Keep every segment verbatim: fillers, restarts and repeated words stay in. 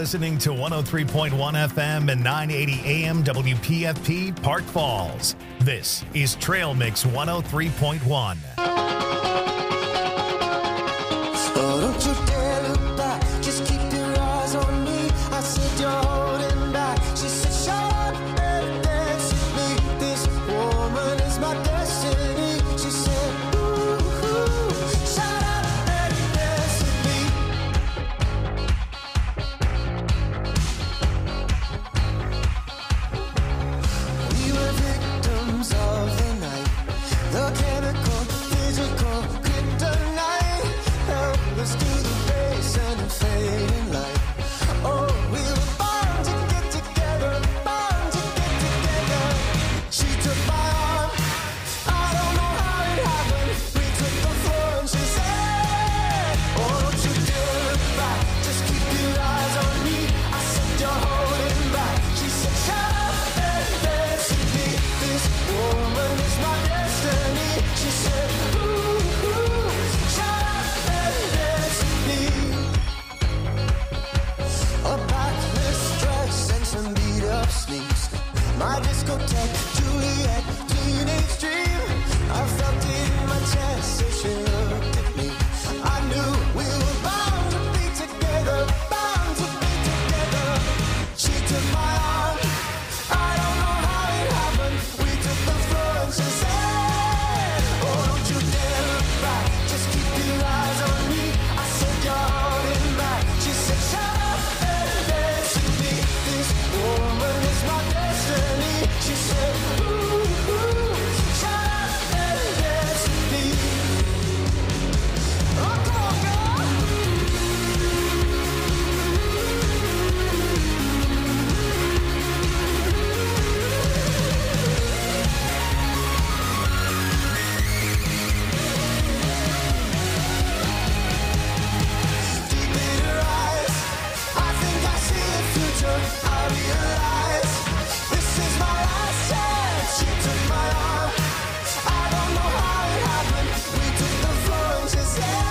listening to one oh three point one F M and nine eighty A M W P F P Park Falls. This is Trail Mix one oh three point one. Oh, don't you dare look back, just keep your eyes on me. I said you're holding back. She said shut up and dance with me. This woman is my destiny. She said ooh, ooh, shut up and dance with me. We were victims of the night, the chemical, physical kryptonite. Helpless to the base and the fading light. Oh, we were born to get together, born to get together. She took my arm, I don't know how it happened. We took the floor and she said, oh, don't you dare look back, just keep your eyes on me. I said you're holding back. She said shut up and dance with me. This woman is my destiny. She said ooh, ooh, shut up and dance with me. A backless dress and some beat up sneaks. My discotheque, Juliet, teenage dream. I felt it in my chest as she looked at me. I knew we were bound to be together, bound to be together. She took my arm, I don't know how it happened. We took the floor and she said, oh, don't you dare look back, just keep your eyes on me. I said you're holding back. She said shut up and dance with me. This woman is my destiny. She said ooh, ooh, shut up and dance with me. Oh, come on, girl. Deep in her eyes, I think I see the future. I realize this is my last chance. She took my arm, I don't know how it happened. We took the floor and she said,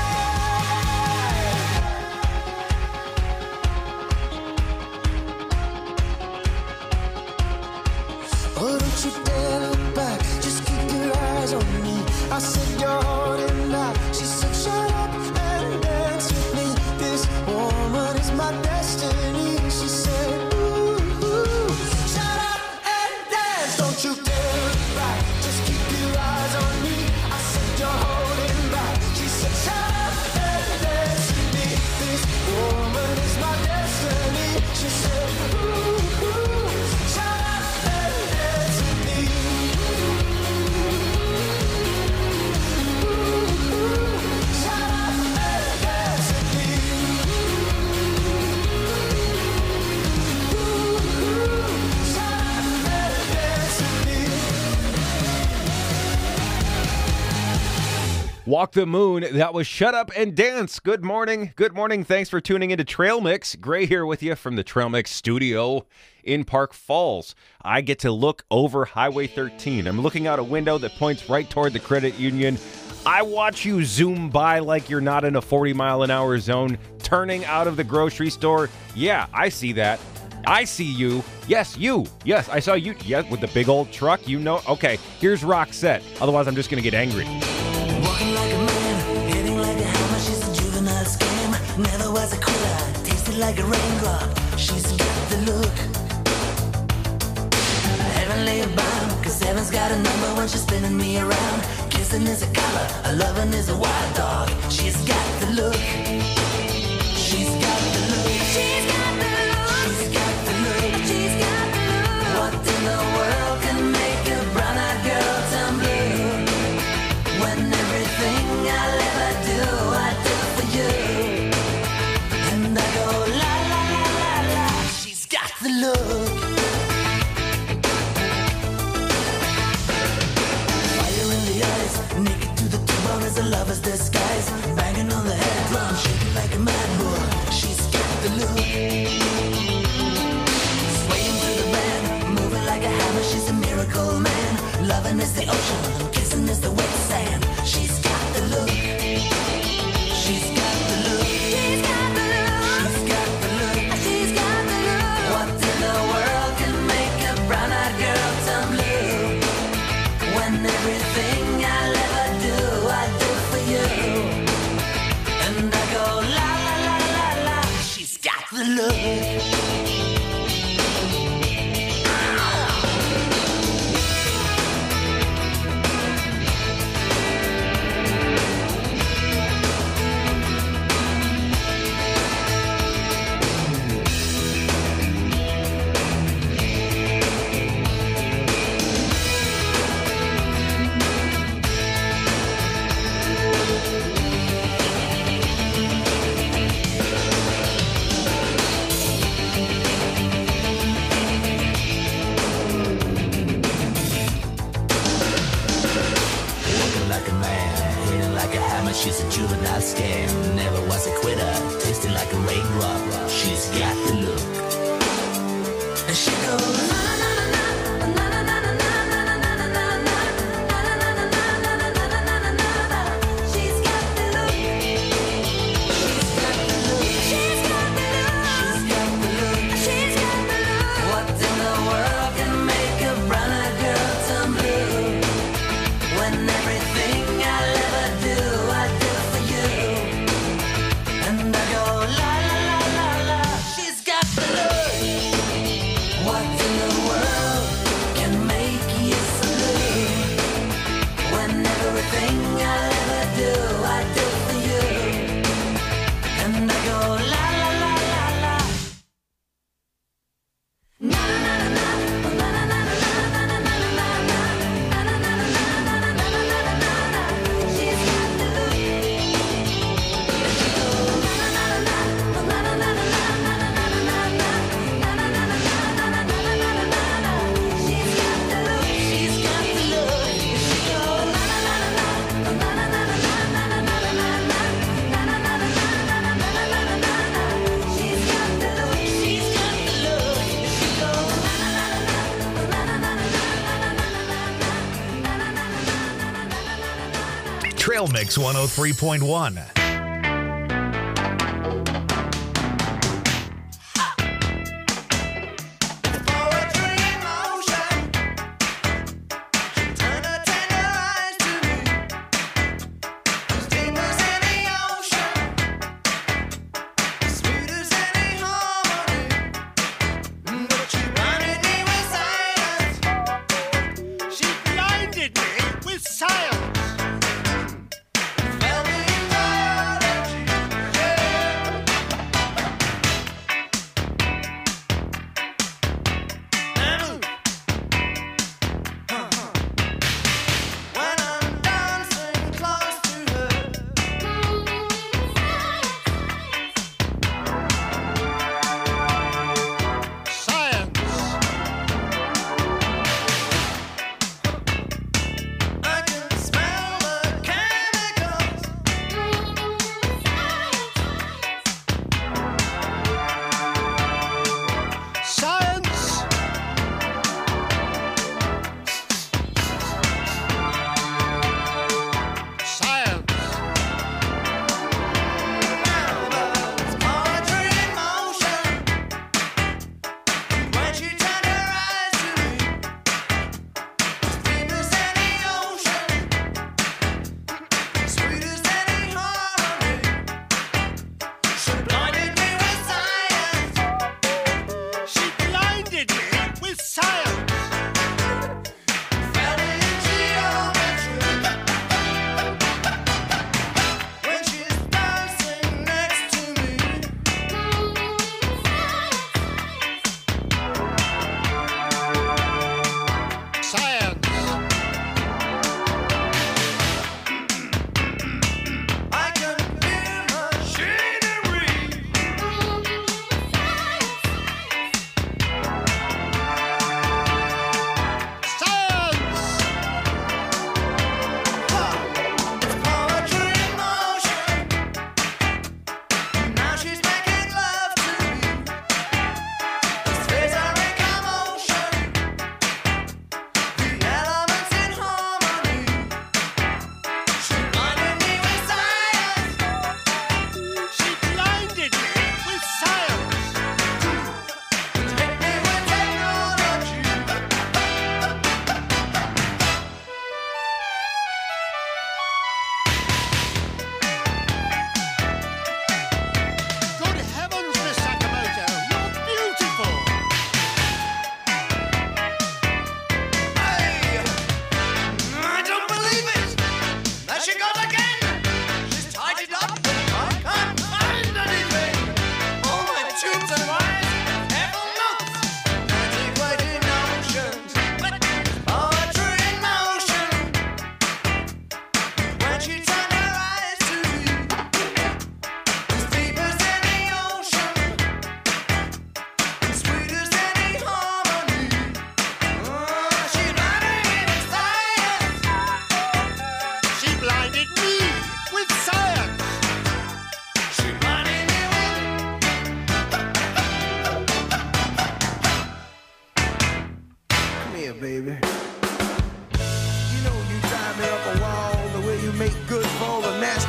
oh, don't you dare look back, just keep your eyes on me. I said you're holding back. She said shut up and dance with me. This woman is my destiny. She said ooh, ooh, shut up and dance. Don't you dare look back, just keep your eyes on me. I said you're holding back. She said shut up and dance with me. This woman is my destiny. She said ooh, ooh, shut up and dance with me. Ooh, ooh, shut up and dance with me. Ooh, ooh, shut up and dance with me. Walk the Moon. That was Shut Up and Dance. Good morning. Good morning. Thanks for tuning into Trail Mix. Gray here with you from the Trail Mix studio in Park Falls. I get to look over Highway thirteen. I'm looking out a window that points right toward the credit union. I watch you zoom by like you're not in a forty mile an hour zone, turning out of the grocery store. Yeah, I see that. I see you. Yes, you. Yes, I saw you. Yes, with the big old truck. You know. Okay, here's Roxette. Otherwise, I'm just going to get angry. Walking like a man, hitting like a hammer. She's a juvenile scam. Never was a quitter, tasted like a raindrop. She's got the look. Heavenly bound, cause heaven's got a number when she's spinning me around. Kissing is a color, a loving is a wild dog. She's got the look. She's got the look. She's got the look. She's got the look. She's got the look. What in the world can make a brown-eyed girl turn blue? When everything I'll ever do, I do for you. And I go la la la la la. She's got the look. Fire in the eyes, naked to the bone as a lover's disguise. Banging on the head drum, shaking like a mad bull. She's got the look. Swaying through the band, moving like a hammer. She's a miracle man. Loving is the ocean, kissing is the wet sand. She's got the look. She's got the look. She's got the look. She's got the look. She's got look. She's a juvenile scam, never was a quitter, tasting like a raindrop. She's got the look. And she goes, na na na na na na na na na na na na na na. She's got the look. She's got the look. She's got the look. She's got the look. She's got the look. What in the world can make a brown girl turn blue? When everything I'll ever do Trail Mix one oh three point one. Science. Fell me in love.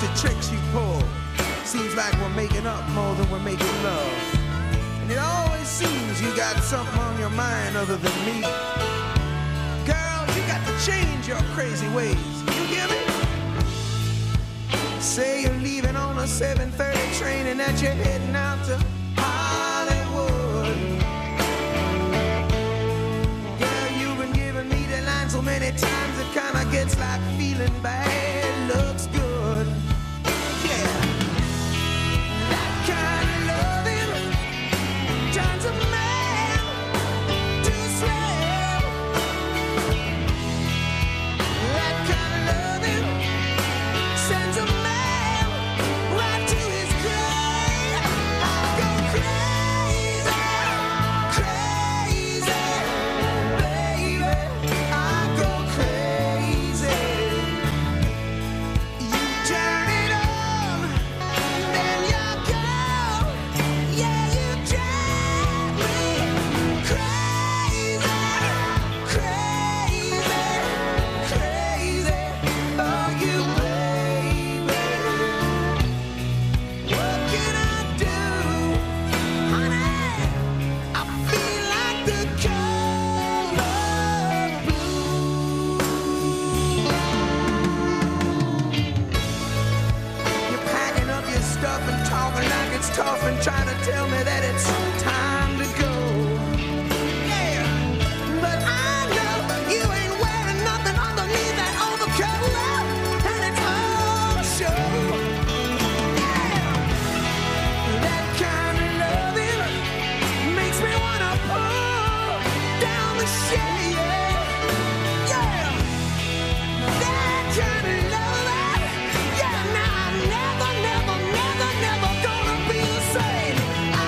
the tricks you pull. Seems like we're making up more than we're making love. And it always seems you got something on your mind other than me. Girl, you got to change your crazy ways. You hear me? Say you're leaving on a seven thirty train and that you're heading out to Hollywood. Girl, you've been giving me the line so many times it kinda gets like feeling bad looks good. Yeah. That kind of loving turns a man to slave. That kind of loving sends a man right to his grave. I go crazy, crazy, baby. I go crazy. You turn it on, then you go. Yeah, you drive me crazy, crazy, crazy. Oh, you baby. What can I do, honey? I feel like the color blue. You're packing up your stuff and talking like it's tough and trying to tell me that it's time to go. Yeah, but I know you ain't wearing nothing underneath that overcoat, and it's all show. Yeah, that kind of loving makes me wanna pull down the shade. Yeah, that kind of loving. Yeah, now I'm never, never, never, never gonna be the same. I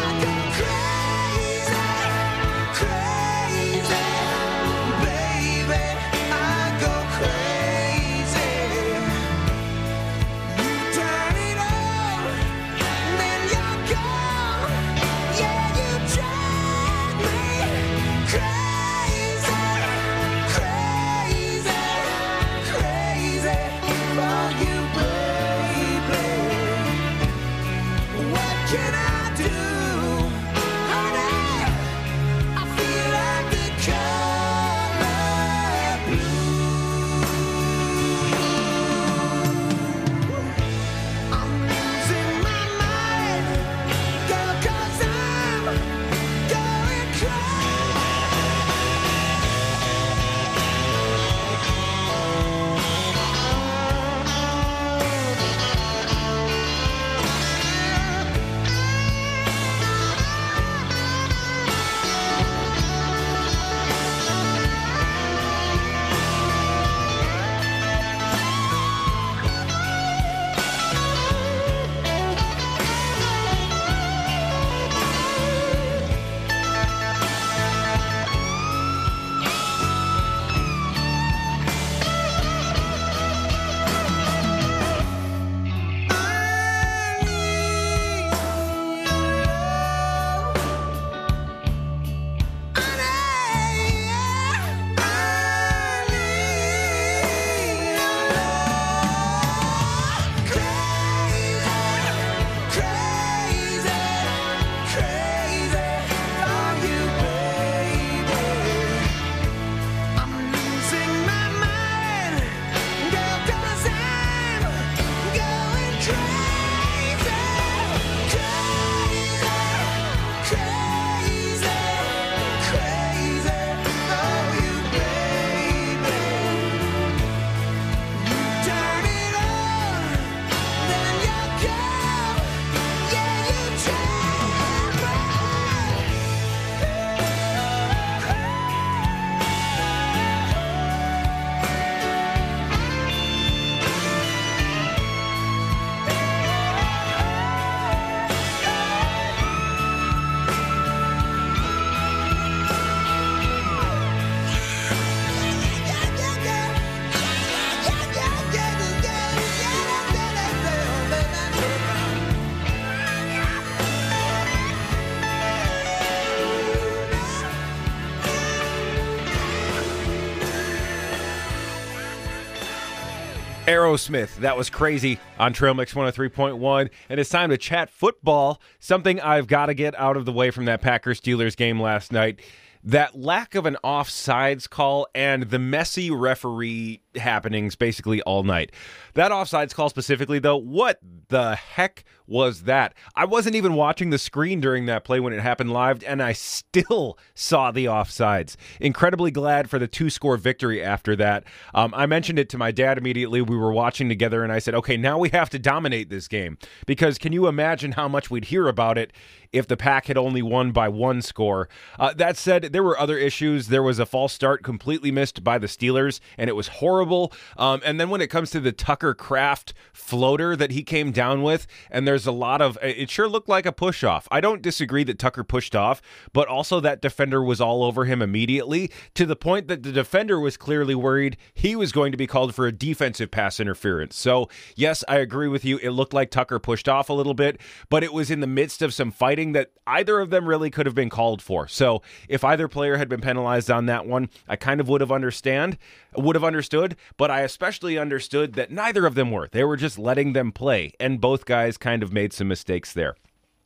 Aerosmith, that was crazy on Trail Mix one oh three point one. And it's time to chat football, something I've got to get out of the way from that Packers-Steelers game last night. That lack of an offsides call and the messy referee happenings basically all night. That offsides call specifically, though, what the heck was that? I wasn't even watching the screen during that play when it happened live, and I still saw the offsides. Incredibly glad for the two-score victory after that. Um, I mentioned it to my dad immediately. We were watching together, and I said, okay, now we have to dominate this game. Because can you imagine how much we'd hear about it if the Pack had only won by one score? Uh, that said, there were other issues. There was a false start completely missed by the Steelers, and it was horrible. Um, and then when it comes to the Tucker Kraft floater that he came down with, and there's a lot of, it sure looked like a push-off. I don't disagree that Tucker pushed off, but also that defender was all over him immediately, to the point that the defender was clearly worried he was going to be called for a defensive pass interference. So, yes, I agree with you. It looked like Tucker pushed off a little bit, but it was in the midst of some fighting that either of them really could have been called for. So, if either player had been penalized on that one, I kind of would have understand, would have understood, but I especially understood that neither of them were. They were just letting them play, and both guys kind of made some mistakes there.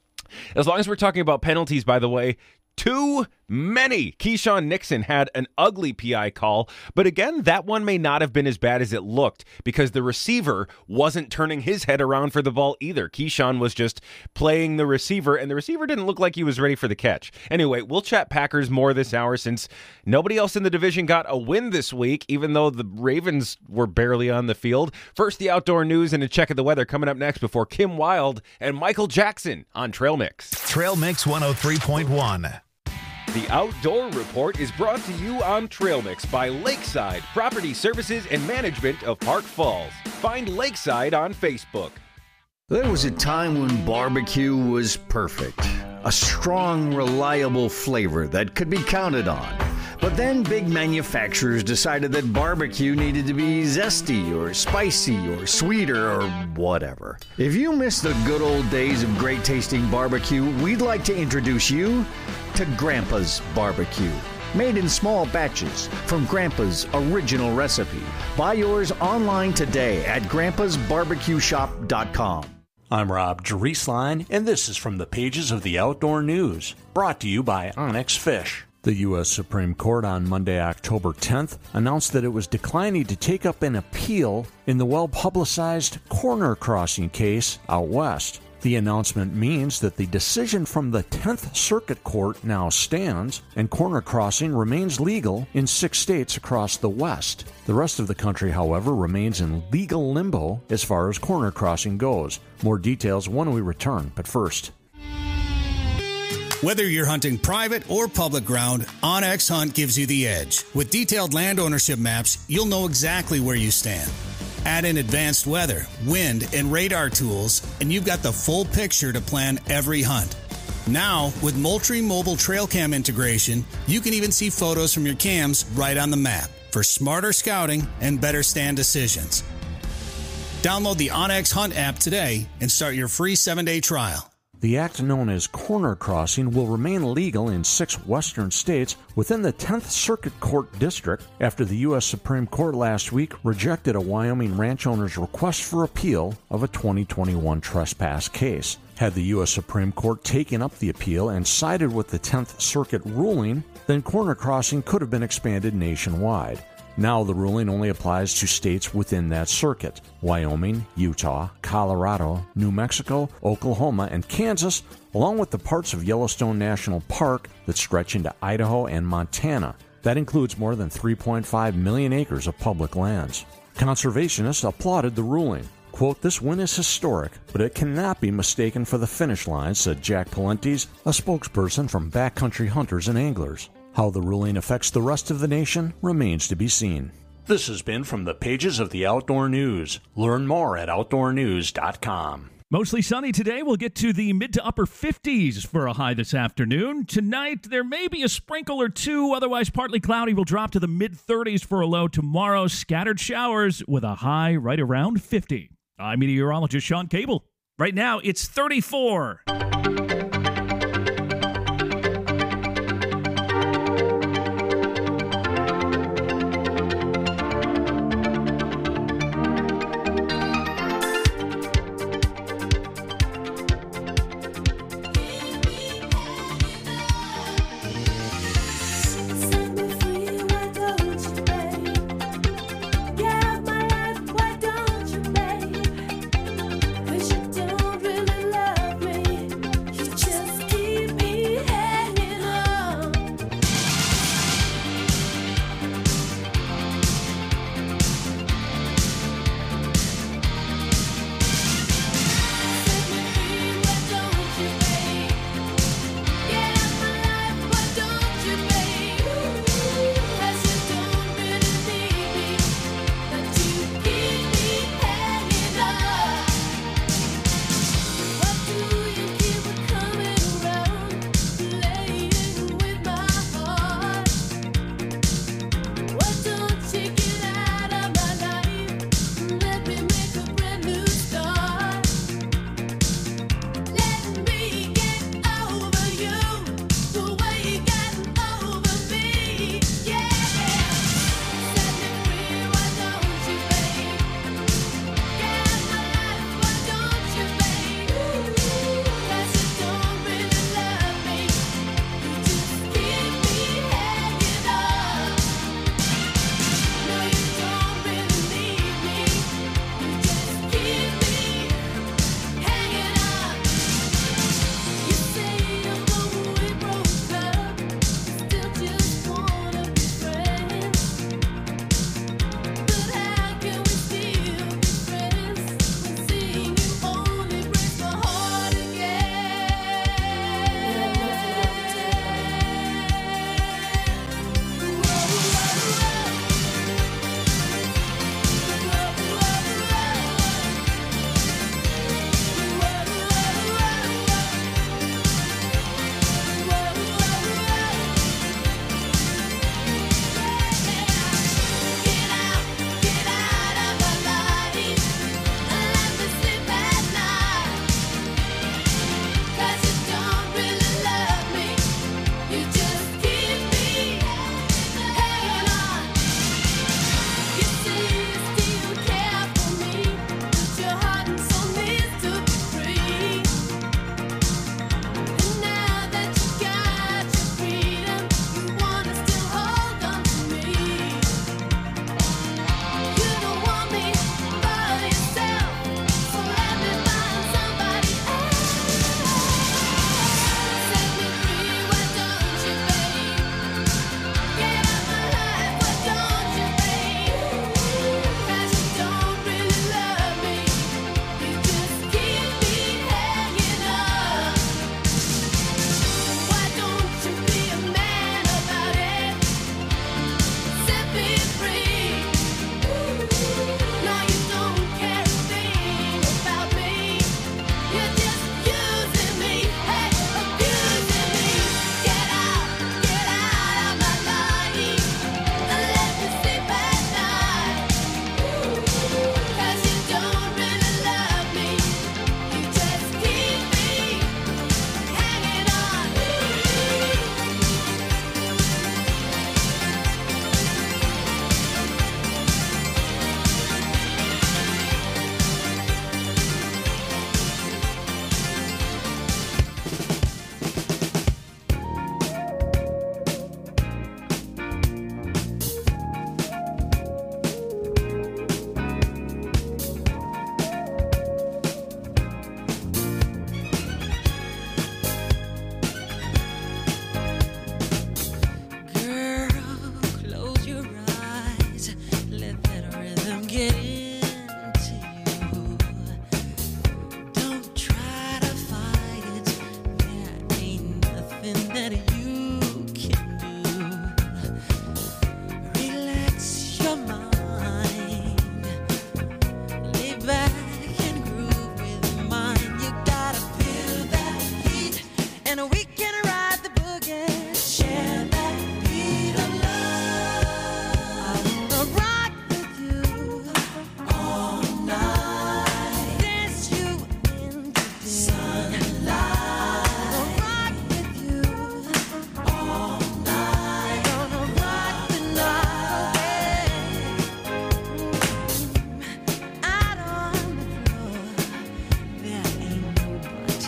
As long as we're talking about penalties, by the way, too many. Keyshawn Nixon had an ugly P I call, but again, that one may not have been as bad as it looked because the receiver wasn't turning his head around for the ball either. Keyshawn was just playing the receiver, and the receiver didn't look like he was ready for the catch. Anyway, we'll chat Packers more this hour since nobody else in the division got a win this week, even though the Ravens were barely on the field. First, the outdoor news and a check of the weather coming up next before Kim Wilde and Michael Jackson on Trail Mix. Trail Mix one oh three point one. The Outdoor Report is brought to you on Trail Mix by Lakeside Property Services and Management of Park Falls. Find Lakeside on Facebook. There was a time when barbecue was perfect. A strong, reliable flavor that could be counted on. But then big manufacturers decided that barbecue needed to be zesty or spicy or sweeter or whatever. If you miss the good old days of great tasting barbecue, we'd like to introduce you to Grandpa's Barbecue. Made in small batches from Grandpa's original recipe. Buy yours online today at grandpas barbecue shop dot com. I'm Rob Drieslein, and this is from the pages of the Outdoor News, brought to you by Onyx Fish. The U S Supreme Court on Monday, October tenth, announced that it was declining to take up an appeal in the well-publicized corner crossing case out west. The announcement means that the decision from the tenth Circuit Court now stands, and corner crossing remains legal in six states across the West. The rest of the country, however, remains in legal limbo as far as corner crossing goes. More details when we return, but first. Whether you're hunting private or public ground, OnX Hunt gives you the edge. With detailed land ownership maps, you'll know exactly where you stand. Add in advanced weather, wind, and radar tools, and you've got the full picture to plan every hunt. Now, with Moultrie Mobile Trail Cam integration, you can even see photos from your cams right on the map for smarter scouting and better stand decisions. Download the OnX Hunt app today and start your free seven-day trial. The act known as corner crossing will remain legal in six western states within the tenth Circuit Court District after the U S Supreme Court last week rejected a Wyoming ranch owner's request for appeal of a twenty twenty-one trespass case. Had the U S Supreme Court taken up the appeal and sided with the tenth Circuit ruling, then corner crossing could have been expanded nationwide. Now the ruling only applies to states within that circuit: Wyoming, Utah, Colorado, New Mexico, Oklahoma, and Kansas, along with the parts of Yellowstone National Park that stretch into Idaho and Montana. That includes more than three point five million acres of public lands. Conservationists applauded the ruling. Quote, "This win is historic, but it cannot be mistaken for the finish line," said Jack Palentes, a spokesperson from Backcountry Hunters and Anglers. How the ruling affects the rest of the nation remains to be seen. This has been from the pages of the Outdoor News. Learn more at outdoor news dot com. Mostly sunny today. We'll get to the mid to upper fifties for a high this afternoon. Tonight, there may be a sprinkle or two. Otherwise, partly cloudy. Will drop to the mid thirties for a low tomorrow. Scattered showers with a high right around fifty. I'm meteorologist Sean Cable. Right now, it's thirty-four.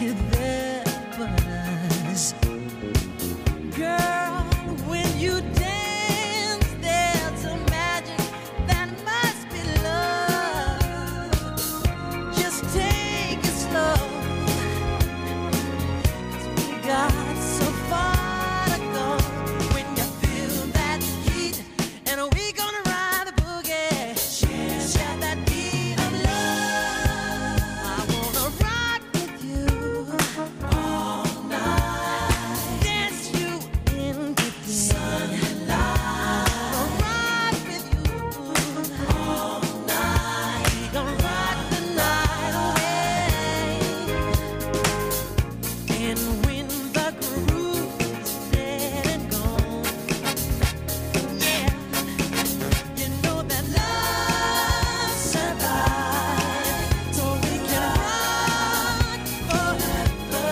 to their borders. Girl, when you dance, there's a magic that must be love. Just take it slow, 'cause we got so far to go. When you feel that heat, and we gonna ride the boogie, share that beat of love. I wanna rock with you all night, dance you into the sunlight. Rock with you all night, we gonna rock the night away. And when the groove is dead and gone, yeah, you know that love survives, so we can rock forever.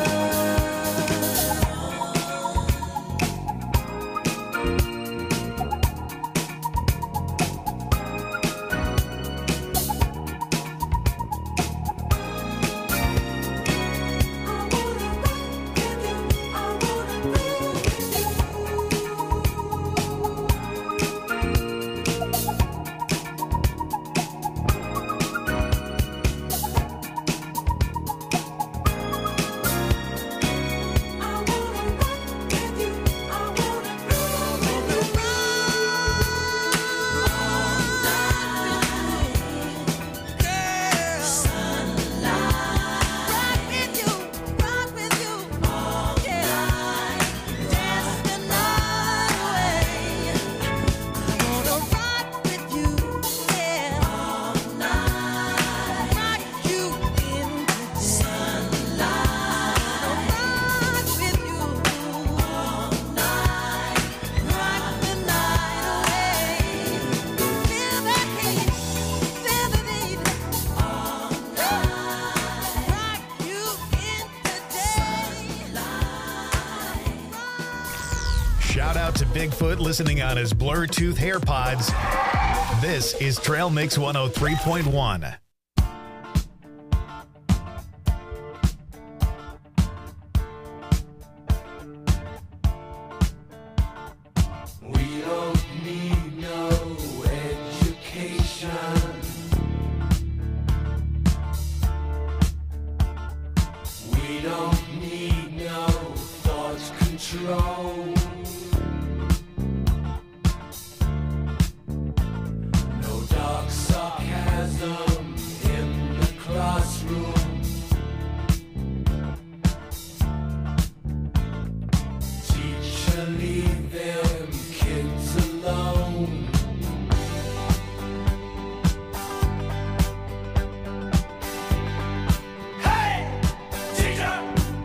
Shout out to Bigfoot listening on his Bluetooth AirPods. This is Trail Mix one oh three point one. We don't need no education. We don't need no thought control. No dark sarcasm in the classroom. Teacher, leave them kids alone. Hey, teacher!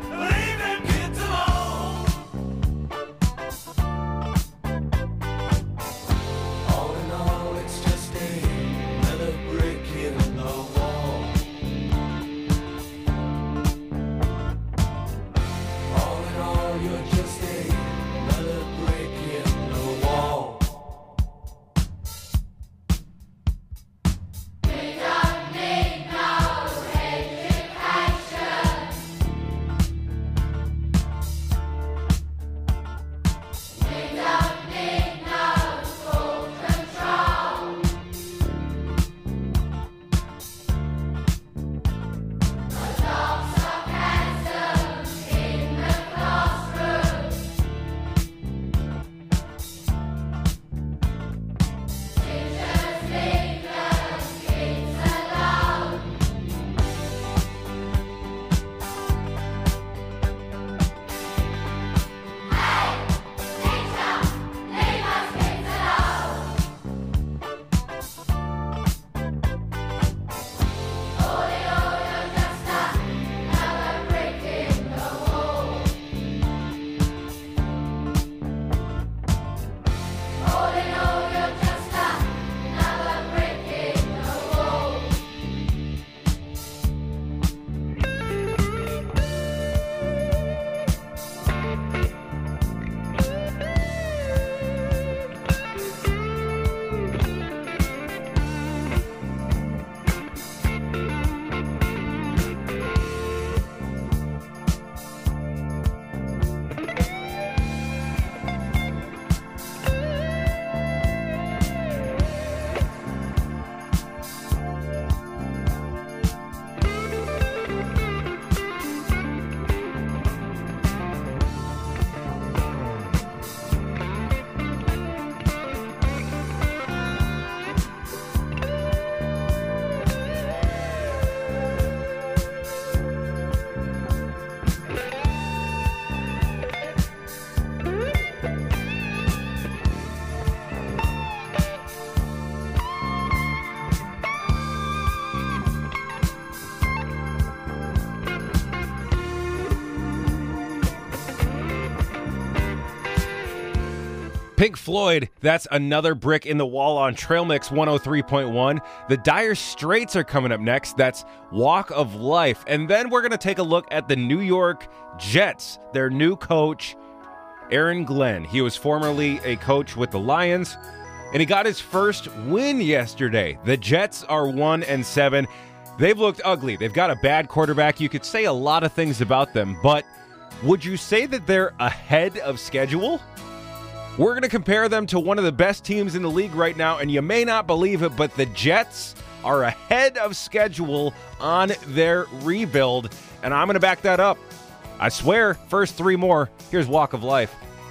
Pink Floyd, that's another brick in the wall on Trail Mix one oh three point one. The Dire Straits are coming up next. That's Walk of Life. And then we're going to take a look at the New York Jets, their new coach, Aaron Glenn. He was formerly a coach with the Lions, and he got his first win yesterday. The Jets are one and seven. They've looked ugly. They've got a bad quarterback. You could say a lot of things about them, but would you say that they're ahead of schedule? We're going to compare them to one of the best teams in the league right now, and you may not believe it, but the Jets are ahead of schedule on their rebuild, and I'm going to back that up. I swear, first three more. Here's Walk of Life.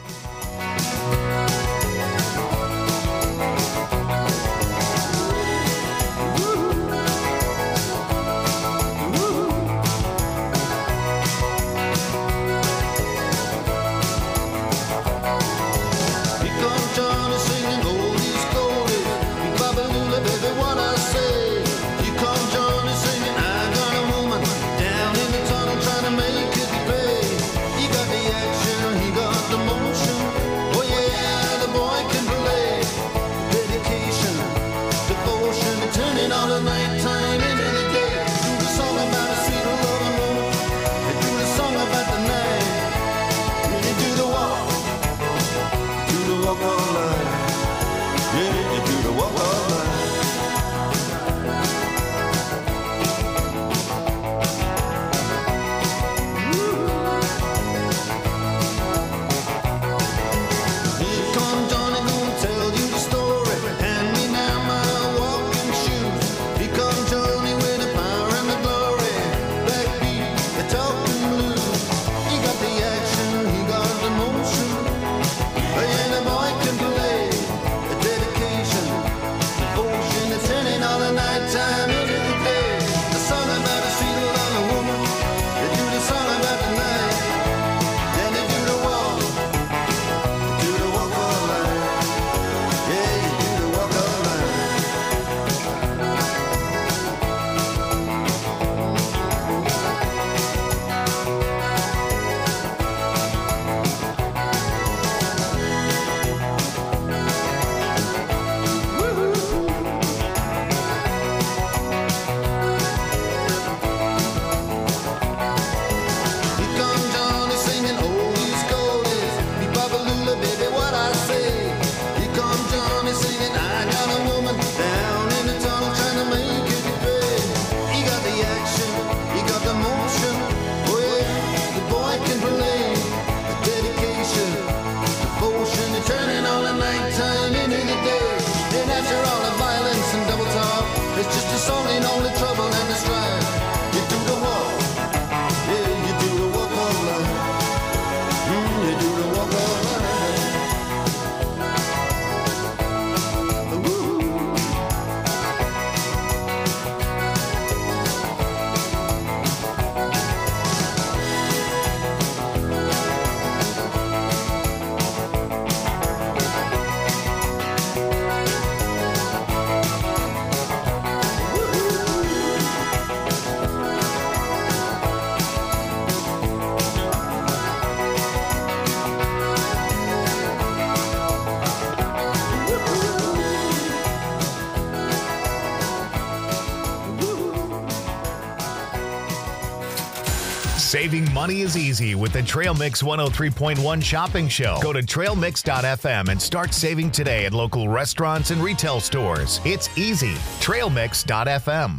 Saving money is easy with the Trail Mix one oh three point one shopping show. Go to trail mix dot f m and start saving today at local restaurants and retail stores. It's easy. trail mix dot f m.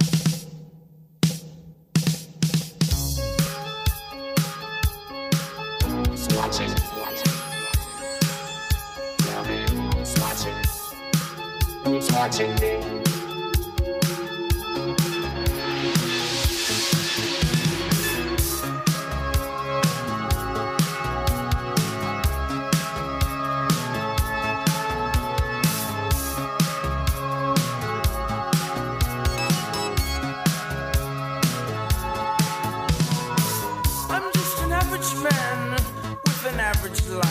Who's watching me?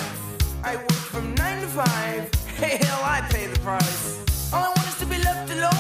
I work from nine to five. Hey, hell, I pay the price. All I want is to be left alone.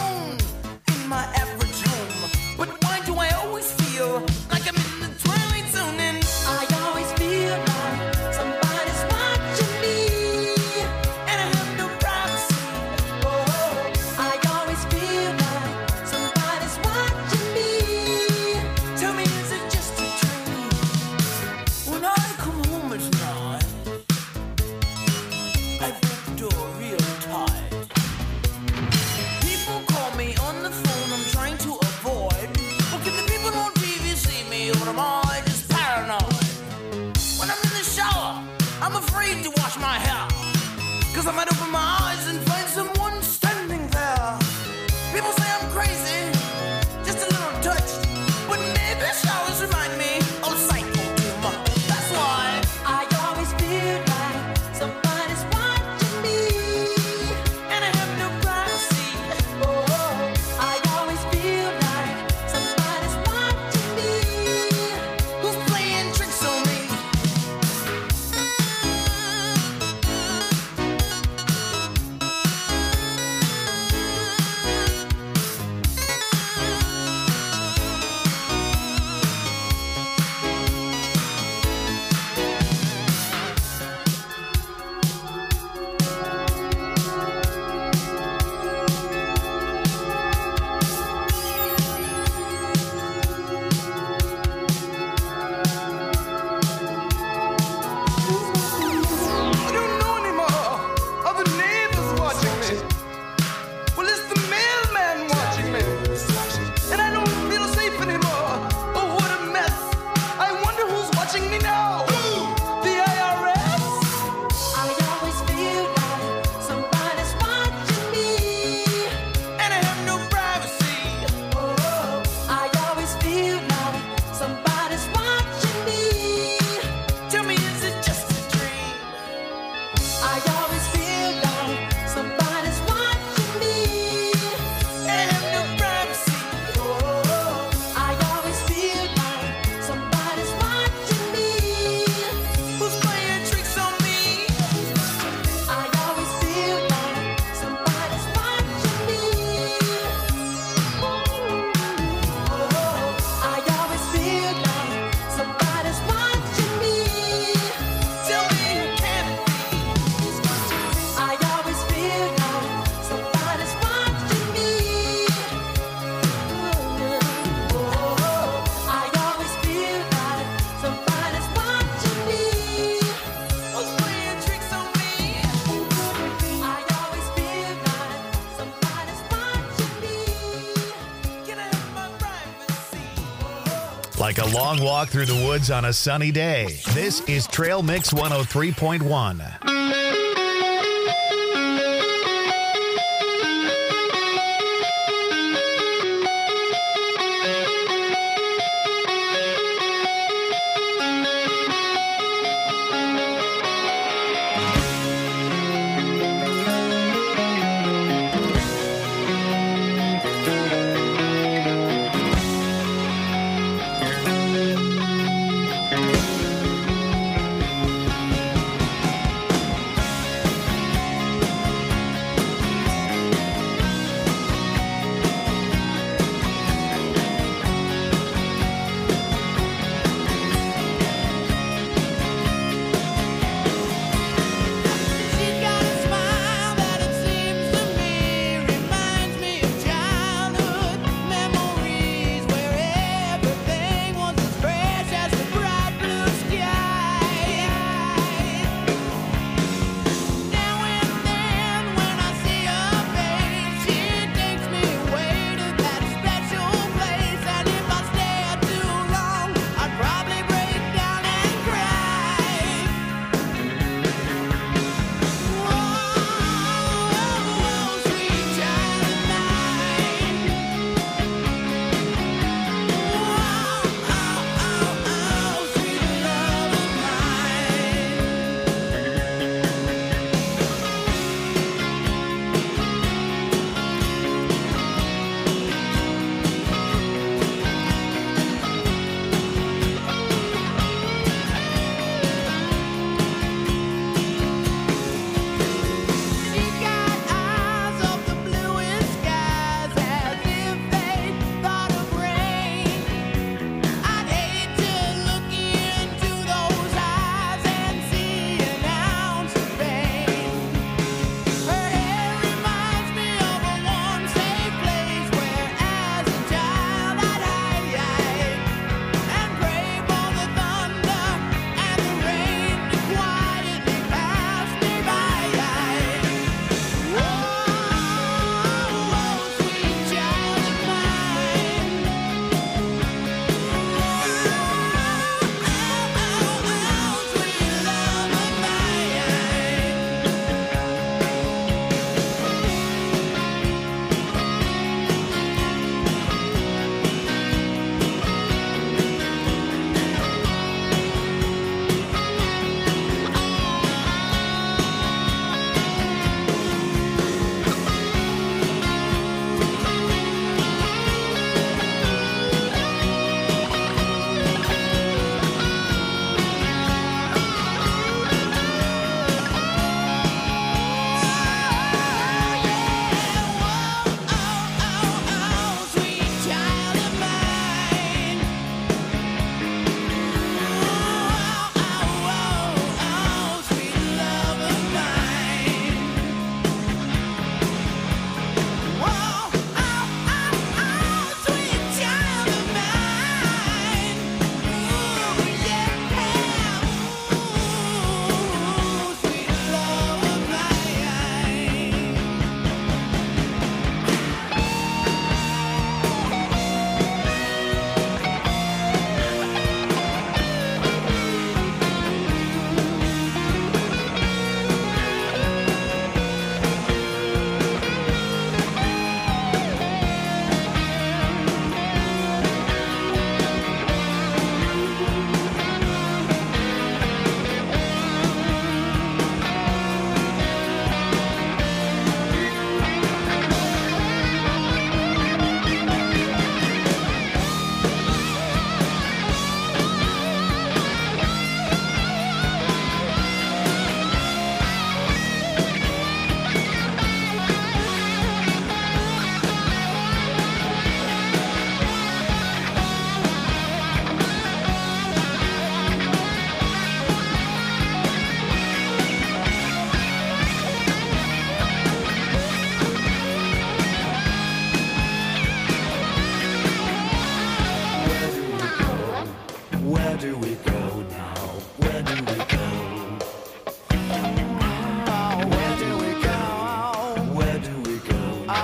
a long walk through the woods on a sunny day. This is Trail Mix one oh three point one.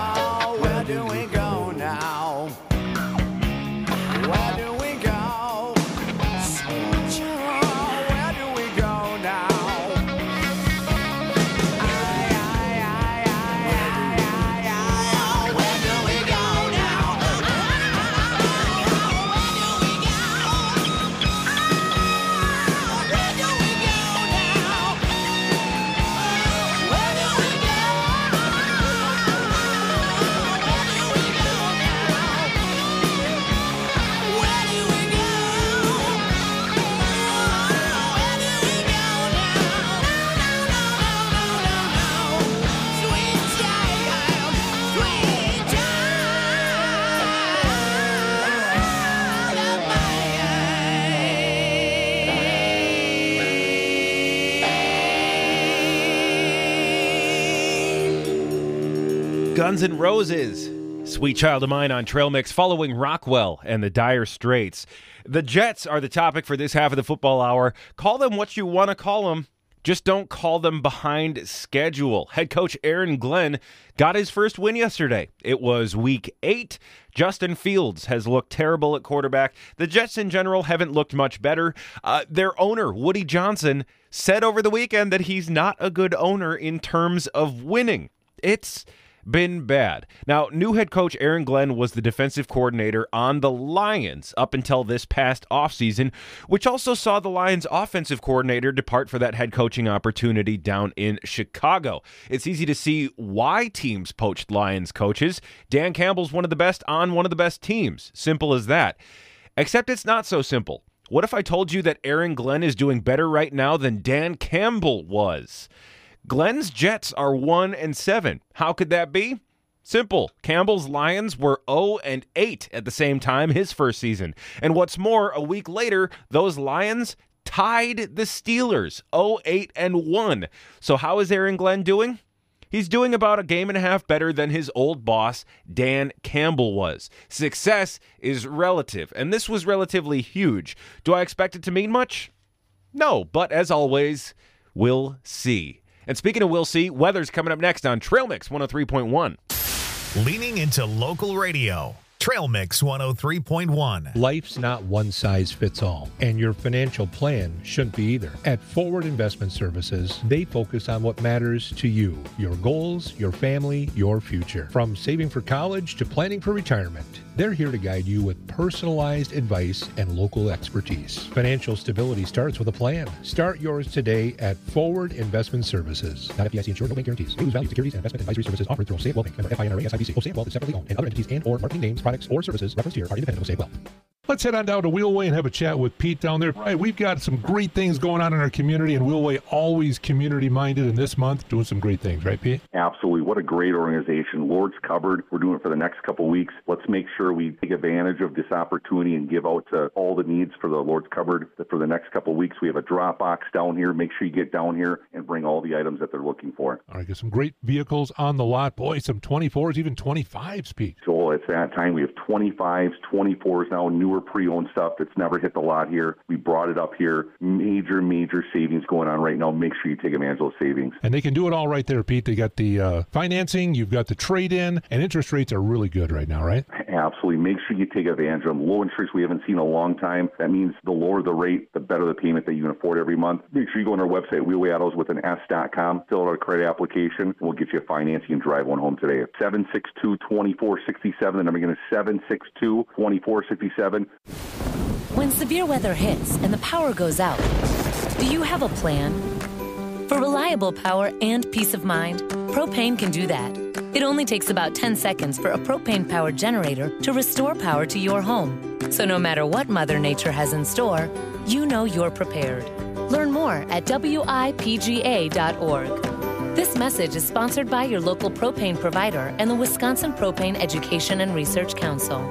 Where do we go now? Where do we go? Guns N' Roses. Sweet Child of Mine on Trail Mix, following Rockwell and the Dire Straits. The Jets are the topic for this half of the football hour. Call them what you want to call them. Just don't call them behind schedule. Head coach Aaron Glenn got his first win yesterday. It was week eight. Justin Fields has looked terrible at quarterback. The Jets in general haven't looked much better. Uh, their owner, Woody Johnson, said over the weekend that he's not a good owner in terms of winning. It's been bad. Now, new head coach Aaron Glenn was the defensive coordinator on the Lions up until this past offseason, which also saw the Lions offensive coordinator depart for that head coaching opportunity down in Chicago. It's easy to see why teams poached Lions coaches. Dan Campbell's one of the best on one of the best teams. Simple as that. Except it's not so simple. What if I told you that Aaron Glenn is doing better right now than Dan Campbell was? Glenn's Jets are one and seven. How could that be? Simple. Campbell's Lions were oh and eight at the same time his first season. And what's more, a week later, those Lions tied the Steelers oh eight and one. So how is Aaron Glenn doing? He's doing about a game and a half better than his old boss, Dan Campbell, was. Success is relative, and this was relatively huge. Do I expect it to mean much? No, but as always, we'll see. And speaking of we'll see, weather's coming up next on Trail Mix one oh three point one. Leaning into local radio. Trail Mix one oh three point one. Life's not one size fits all, and your financial plan shouldn't be either. At Forward Investment Services, they focus on what matters to you, your goals, your family, your future. From saving for college to planning for retirement, they're here to guide you with personalized advice and local expertise. Financial stability starts with a plan. Start yours today at Forward Investment Services. Not F D I C insured, no bank guarantees. May lose value. Securities and investment advisory services offered through Osaic Wealth Bank. Member F I N R A S I B C. Osaic Wealth is separately owned, and other entities and or marketing names, products, or services referenced here are independent of Osaic Wealth. Let's head on down to Wheelway and have a chat with Pete down there. Right, we've got some great things going on in our community, and Wheelway always community-minded, and this month doing some great things, right, Pete? Absolutely. What a great organization. Lord's Cupboard, we're doing it for the next couple of weeks. Let's make sure we take advantage of this opportunity and give out to all the needs for the Lord's Cupboard. For the next couple of weeks, we have a drop box down here. Make sure you get down here and bring all the items that they're looking for. All right, got some great vehicles on the lot. Boy, some twenty-fours, even twenty-fives, Pete. So it's that time. We have twenty-fives, twenty-fours now, newer pre-owned stuff that's never hit the lot here. We brought it up here. Major, major savings going on right now. Make sure you take advantage of those savings. And they can do it all right there, Pete. They got the uh, financing, you've got the trade-in, and interest rates are really good right now, right? Absolutely. Make sure you take advantage of them. Low interest we haven't seen in a long time. That means the lower the rate, the better the payment that you can afford every month. Make sure you go on our website, Wheelway Autos with an S dot com, fill out a credit application, and we'll get you financing and drive one home today. seven six two, two four six seven. The number again is seven six two, two four six seven. When severe weather hits and the power goes out, do you have a plan? For reliable power and peace of mind, Propane can do that. It only takes about ten seconds for a propane-powered generator to restore power to your home. So no matter what Mother Nature has in store, you know you're prepared. Learn more at W I P G A dot org. This message is sponsored by your local propane provider and the Wisconsin Propane Education and Research Council.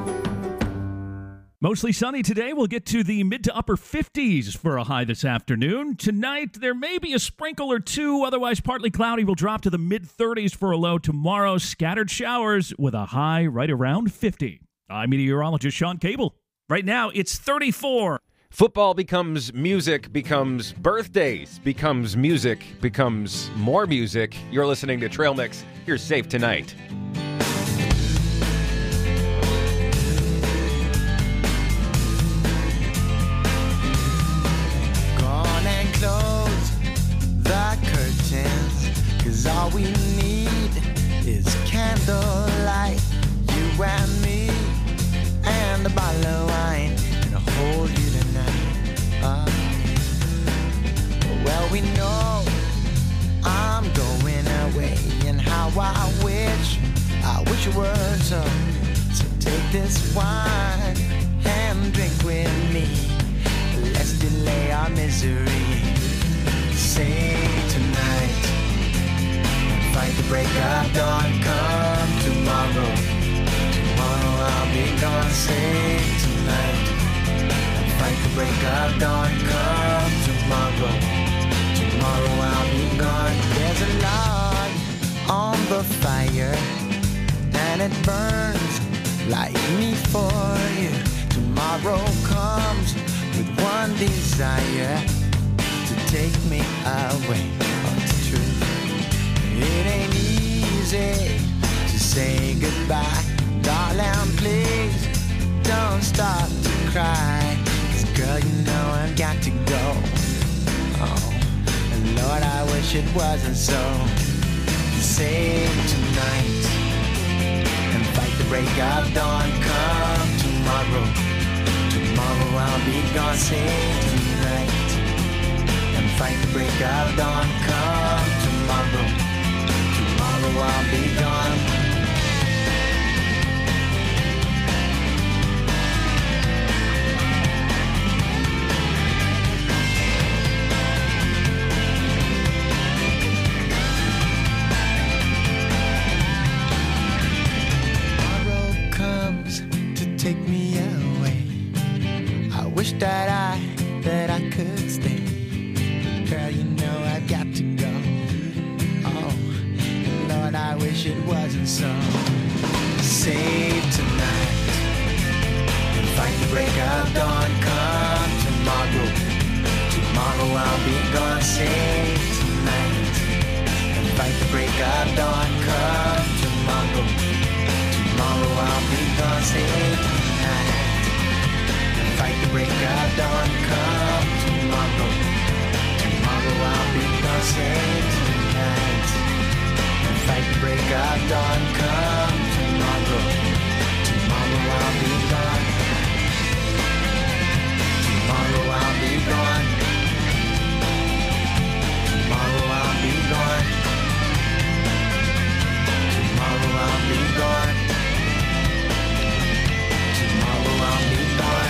Mostly sunny today. We'll get to the mid to upper fifties for a high this afternoon. Tonight, there may be a sprinkle or two. Otherwise, partly cloudy. Will drop to the mid thirties for a low tomorrow. Scattered showers with a high right around fifty. I'm meteorologist Sean Cable. Right now, it's thirty-four. Football becomes music, becomes birthdays, becomes music, becomes more music. You're listening to Trail Mix. You're safe tonight. All we need is candlelight, you and me, and a bottle of wine, and I'll hold you tonight. Uh, well, we know I'm going away, and how I wish, I wish it were so. So take this wine and drink with me. Let's delay our misery. Say tonight. Fight the break of dawn, come tomorrow. Tomorrow I'll be gone, say tonight. Fight the break of dawn, come tomorrow. Tomorrow I'll be gone. There's a log on the fire, and it burns like me for you. Tomorrow comes with one desire to take me away. Oh, it's true. It ain't easy to say goodbye. Darling, please don't start to cry. 'Cause girl, you know I've got to go. Oh, and Lord, I wish it wasn't so. Save tonight and fight the break of dawn. Come tomorrow, tomorrow I'll be gone. Save tonight and fight the break of dawn. Come tomorrow, tomorrow I'll be gone. Take me away. I wish that I, that I could stay. Girl, you know I've got to go. Oh, Lord, I wish it wasn't so. Save tonight and fight the break of dawn. Come tomorrow, tomorrow I'll be gone. Save tonight and fight the break of dawn. Come tomorrow, tomorrow I'll be gone. Save tonight and fight the break of dawn. Come tomorrow, tomorrow I'll be gone. Save tonight and fight the break of dawn. Come tomorrow, tomorrow I'll be gone. Tomorrow I'll be gone. Tomorrow I'll be gone. Tomorrow I'll be gone. Tomorrow I'll be gone.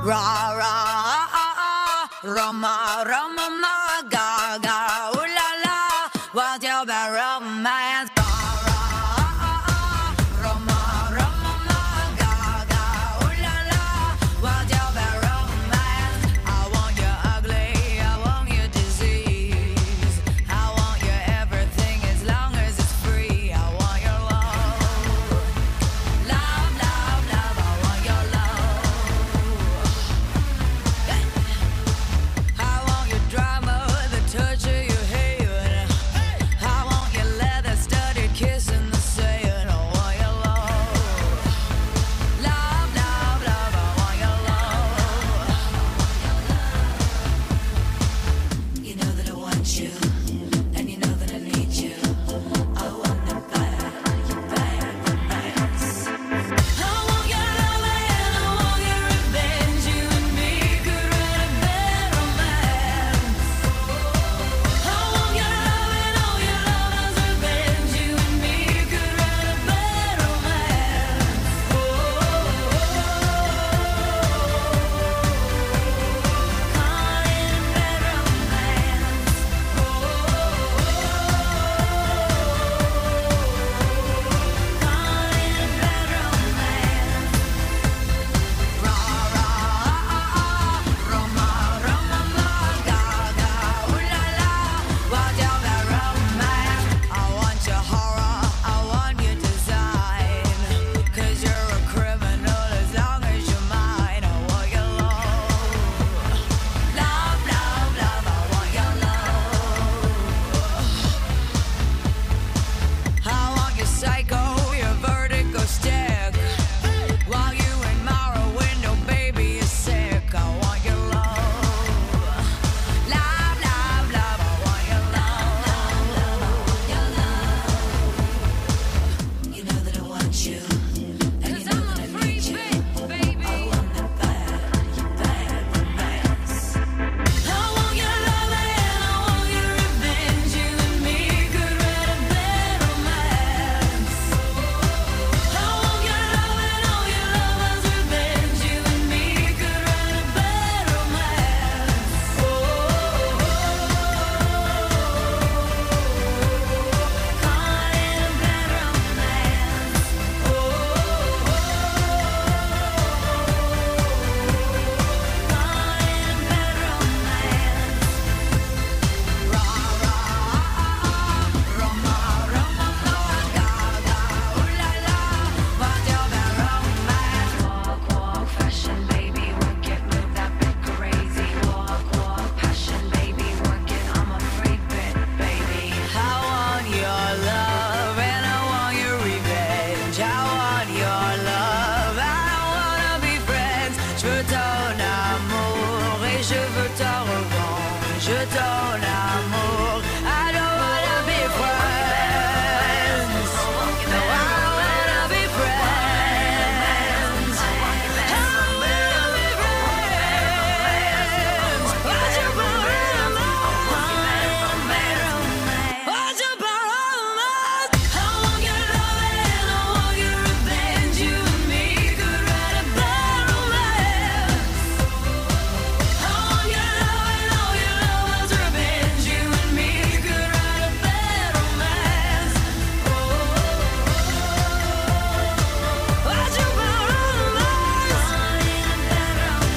Ra ra Rama Rama Maga.